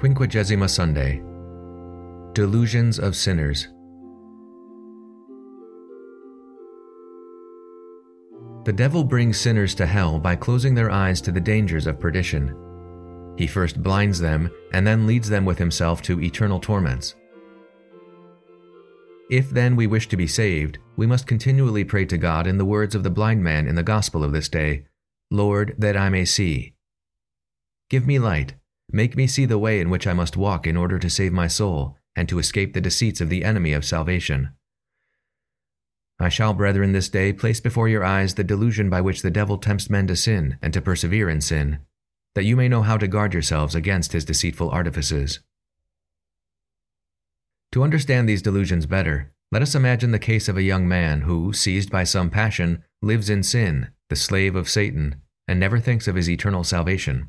Quinquagesima Sunday. Delusions of Sinners. The devil brings sinners to hell by closing their eyes to the dangers of perdition. He first blinds them and then leads them with himself to eternal torments. If then we wish to be saved, we must continually pray to God in the words of the blind man in the gospel of this day, "Lord, that I may see." Give me light. Make me see the way in which I must walk in order to save my soul and to escape the deceits of the enemy of salvation. I shall, brethren, this day place before your eyes the delusion by which the devil tempts men to sin and to persevere in sin, that you may know how to guard yourselves against his deceitful artifices. To understand these delusions better, let us imagine the case of a young man who, seized by some passion, lives in sin, the slave of Satan, and never thinks of his eternal salvation.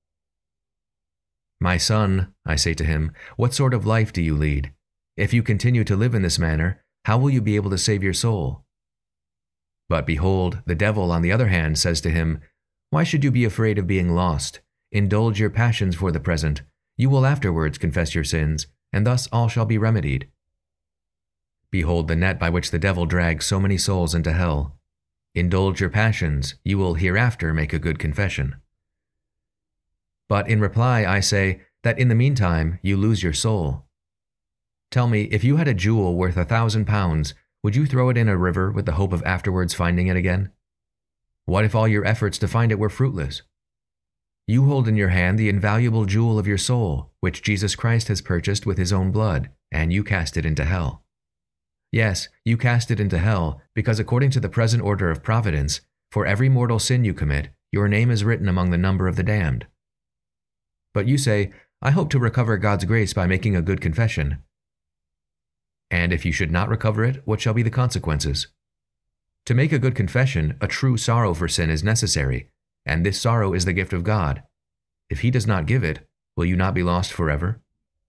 "My son," I say to him, "what sort of life do you lead? If you continue to live in this manner, how will you be able to save your soul?" But behold, the devil, on the other hand, says to him, "Why should you be afraid of being lost? Indulge your passions for the present. You will afterwards confess your sins, and thus all shall be remedied." Behold the net by which the devil drags so many souls into hell. Indulge your passions, you will hereafter make a good confession. But in reply I say that in the meantime you lose your soul. Tell me, if you had a jewel worth 1,000 pounds, would you throw it in a river with the hope of afterwards finding it again? What if all your efforts to find it were fruitless? You hold in your hand the invaluable jewel of your soul, which Jesus Christ has purchased with his own blood, and you cast it into hell. Yes, you cast it into hell, because according to the present order of providence, for every mortal sin you commit, your name is written among the number of the damned. But you say, "I hope to recover God's grace by making a good confession." And if you should not recover it, what shall be the consequences? To make a good confession, a true sorrow for sin is necessary, and this sorrow is the gift of God. If he does not give it, will you not be lost forever?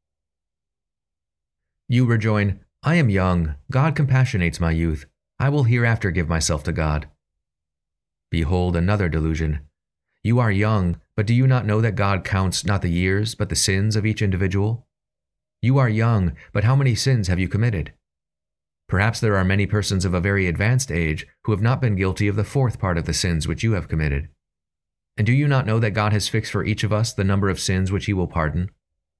You rejoin, "I am young. God compassionates my youth. I will hereafter give myself to God." Behold another delusion. You are young, but do you not know that God counts not the years, but the sins of each individual? You are young, but how many sins have you committed? Perhaps there are many persons of a very advanced age who have not been guilty of the fourth part of the sins which you have committed. And do you not know that God has fixed for each of us the number of sins which he will pardon?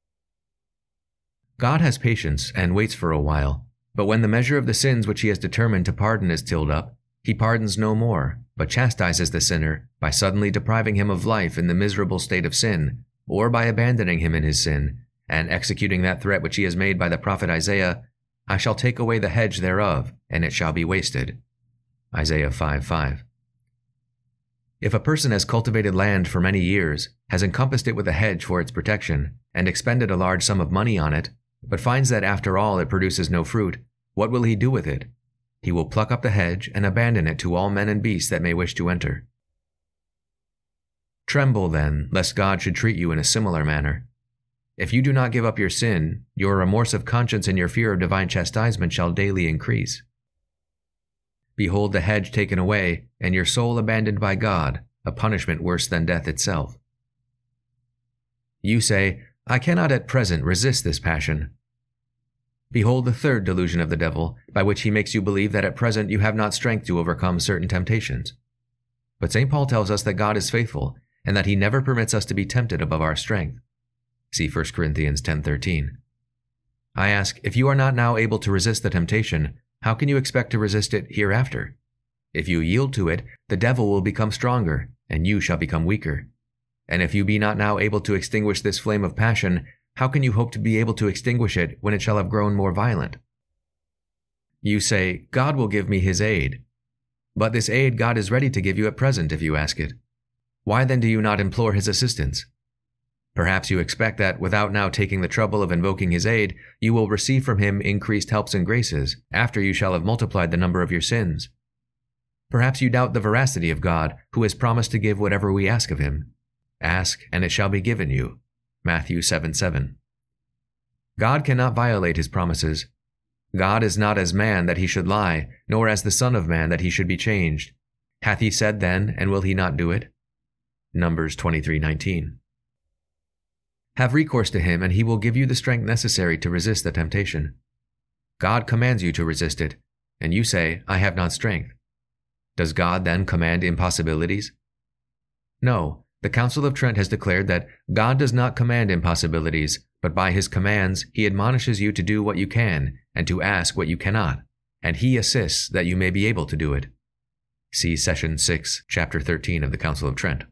God has patience and waits for a while, but when the measure of the sins which he has determined to pardon is tilled up, he pardons no more, but chastises the sinner by suddenly depriving him of life in the miserable state of sin, or by abandoning him in his sin, and executing that threat which he has made by the prophet Isaiah, "I shall take away the hedge thereof, and it shall be wasted." Isaiah 5:5. If a person has cultivated land for many years, has encompassed it with a hedge for its protection, and expended a large sum of money on it, but finds that after all it produces no fruit, what will he do with it? He will pluck up the hedge and abandon it to all men and beasts that may wish to enter. Tremble, then, lest God should treat you in a similar manner. If you do not give up your sin, your remorse of conscience and your fear of divine chastisement shall daily increase. Behold the hedge taken away, and your soul abandoned by God, a punishment worse than death itself. You say, "I cannot at present resist this passion." Behold the third delusion of the devil, by which he makes you believe that at present you have not strength to overcome certain temptations. But St. Paul tells us that God is faithful, and that he never permits us to be tempted above our strength. See 1 Corinthians 10:13. I ask, if you are not now able to resist the temptation, how can you expect to resist it hereafter? If you yield to it, the devil will become stronger, and you shall become weaker. And if you be not now able to extinguish this flame of passion, how can you hope to be able to extinguish it when it shall have grown more violent? You say, "God will give me his aid." But this aid God is ready to give you at present if you ask it. Why then do you not implore his assistance? Perhaps you expect that, without now taking the trouble of invoking his aid, you will receive from him increased helps and graces, after you shall have multiplied the number of your sins. Perhaps you doubt the veracity of God, who has promised to give whatever we ask of him. Ask, and it shall be given you. Matthew 7:7. God cannot violate his promises. God is not as man that he should lie, nor as the Son of Man that he should be changed. Hath he said then, and will he not do it? Numbers 23:19. Have recourse to him, and he will give you the strength necessary to resist the temptation. God commands you to resist it, and you say, I have not strength. Does God then command impossibilities? No, the Council of Trent has declared that God does not command impossibilities, but by his commands he admonishes you to do what you can and to ask what you cannot, and he assists that you may be able to do it. See Session 6, Chapter 13 of the Council of Trent.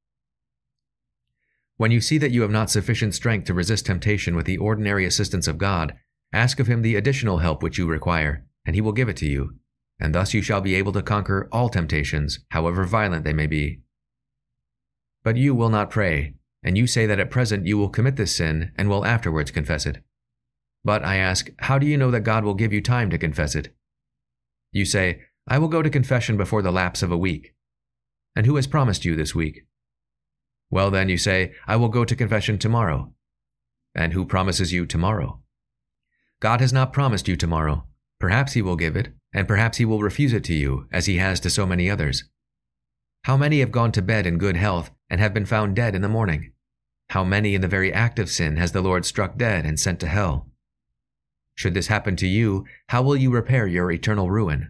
When you see that you have not sufficient strength to resist temptation with the ordinary assistance of God, ask of him the additional help which you require, and he will give it to you, and thus you shall be able to conquer all temptations, however violent they may be. But you will not pray, and you say that at present you will commit this sin and will afterwards confess it. But I ask, how do you know that God will give you time to confess it? You say, I will go to confession before the lapse of a week. And who has promised you this week? Well then, you say, I will go to confession tomorrow. And who promises you tomorrow? God has not promised you tomorrow. Perhaps he will give it, and perhaps he will refuse it to you, as he has to so many others. How many have gone to bed in good health and have been found dead in the morning? How many in the very act of sin has the Lord struck dead and sent to hell? Should this happen to you, how will you repair your eternal ruin?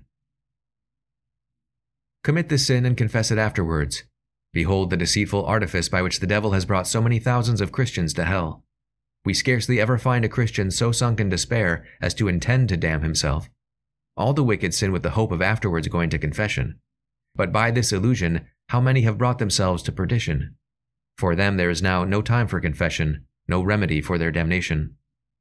Commit this sin and confess it afterwards. Behold the deceitful artifice by which the devil has brought so many thousands of Christians to hell. We scarcely ever find a Christian so sunk in despair as to intend to damn himself. All the wicked sin with the hope of afterwards going to confession. But by this illusion, how many have brought themselves to perdition? For them there is now no time for confession, no remedy for their damnation.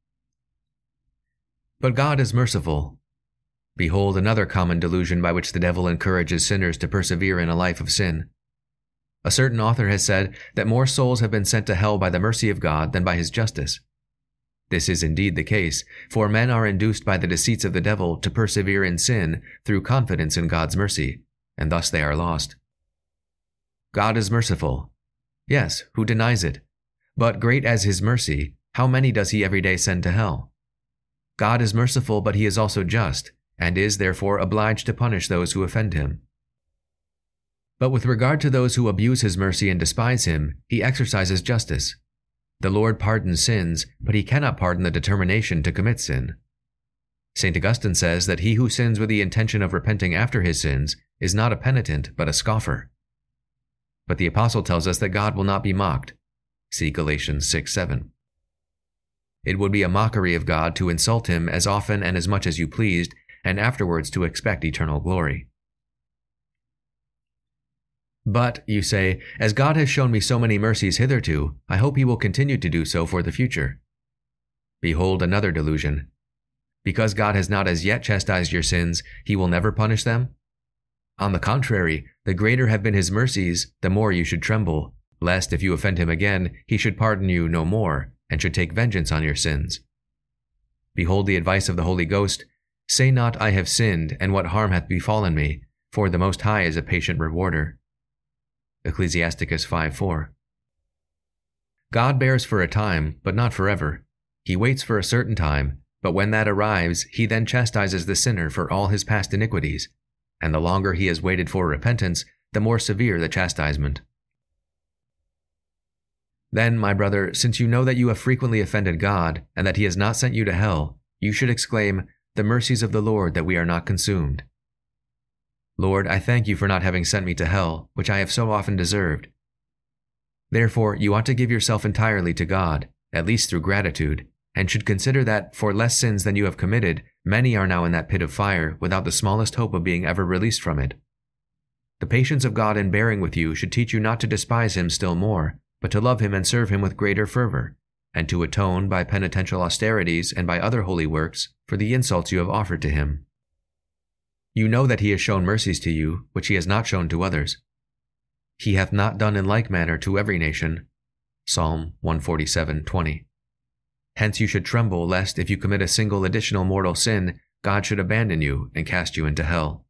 But God is merciful. Behold another common delusion by which the devil encourages sinners to persevere in a life of sin. A certain author has said that more souls have been sent to hell by the mercy of God than by his justice. This is indeed the case, for men are induced by the deceits of the devil to persevere in sin through confidence in God's mercy, and thus they are lost. God is merciful. Yes, who denies it? But great as his mercy, how many does he every day send to hell? God is merciful, but he is also just, and is therefore obliged to punish those who offend him. But with regard to those who abuse his mercy and despise him, he exercises justice. The Lord pardons sins, but he cannot pardon the determination to commit sin. St. Augustine says that he who sins with the intention of repenting after his sins is not a penitent, but a scoffer. But the Apostle tells us that God will not be mocked. See Galatians 6:7. It would be a mockery of God to insult him as often and as much as you pleased, and afterwards to expect eternal glory. But, you say, as God has shown me so many mercies hitherto, I hope he will continue to do so for the future. Behold another delusion. Because God has not as yet chastised your sins, he will never punish them? On the contrary, the greater have been his mercies, the more you should tremble, lest if you offend him again, he should pardon you no more, and should take vengeance on your sins. Behold the advice of the Holy Ghost, say not, I have sinned, and what harm hath befallen me, for the Most High is a patient rewarder. Ecclesiasticus 5:4. God bears for a time, but not forever. He waits for a certain time, but when that arrives, he then chastises the sinner for all his past iniquities, and the longer he has waited for repentance, the more severe the chastisement. Then, my brother, since you know that you have frequently offended God, and that he has not sent you to hell, you should exclaim, the mercies of the Lord that we are not consumed. Lord, I thank you for not having sent me to hell, which I have so often deserved. Therefore, you ought to give yourself entirely to God, at least through gratitude, and should consider that, for less sins than you have committed, many are now in that pit of fire without the smallest hope of being ever released from it. The patience of God in bearing with you should teach you not to despise him still more, but to love him and serve him with greater fervor, and to atone by penitential austerities and by other holy works for the insults you have offered to him. You know that he has shown mercies to you, which he has not shown to others. He hath not done in like manner to every nation. Psalm 147:20. Hence you should tremble lest if you commit a single additional mortal sin, God should abandon you and cast you into hell.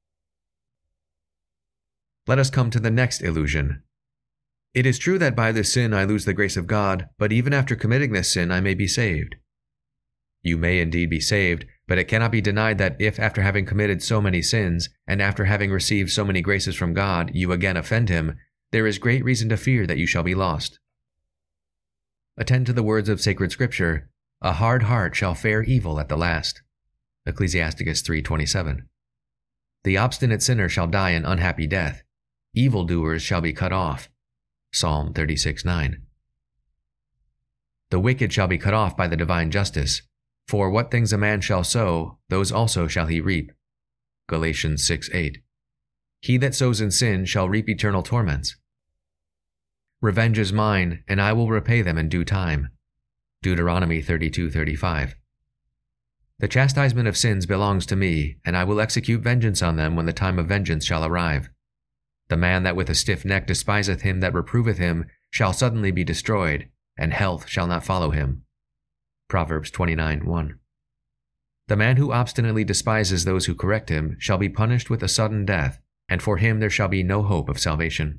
Let us come to the next illusion. It is true that by this sin I lose the grace of God, but even after committing this sin I may be saved. You may indeed be saved, but it cannot be denied that if after having committed so many sins, and after having received so many graces from God, you again offend him, there is great reason to fear that you shall be lost. Attend to the words of sacred scripture, "A hard heart shall fare evil at the last." Ecclesiasticus 3:27. The obstinate sinner shall die an unhappy death. Evildoers shall be cut off. Psalm 36:9. The wicked shall be cut off by the divine justice. For what things a man shall sow, those also shall he reap. Galatians 6:8. He that sows in sin shall reap eternal torments. Revenge is mine, and I will repay them in due time. Deuteronomy 32:35. The chastisement of sins belongs to me, and I will execute vengeance on them when the time of vengeance shall arrive. The man that with a stiff neck despiseth him that reproveth him shall suddenly be destroyed, and health shall not follow him. Proverbs 29:1. The man who obstinately despises those who correct him shall be punished with a sudden death, and for him there shall be no hope of salvation.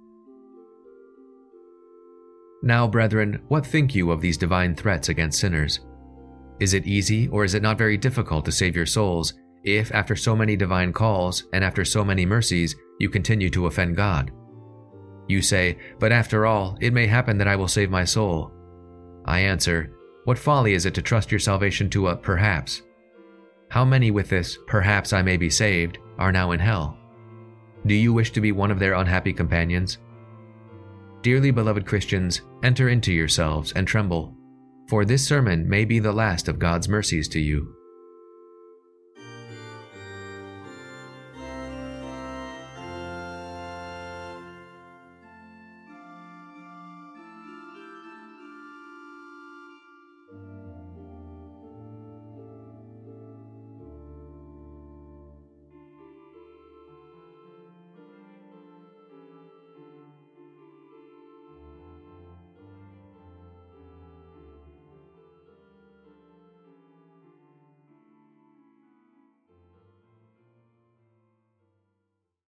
Now, brethren, what think you of these divine threats against sinners? Is it easy, or is it not very difficult to save your souls, if after so many divine calls, and after so many mercies, you continue to offend God? You say, "But after all, it may happen that I will save my soul." I answer, what folly is it to trust your salvation to a perhaps? How many with this, "perhaps I may be saved," are now in hell? Do you wish to be one of their unhappy companions? Dearly beloved Christians, enter into yourselves and tremble, for this sermon may be the last of God's mercies to you.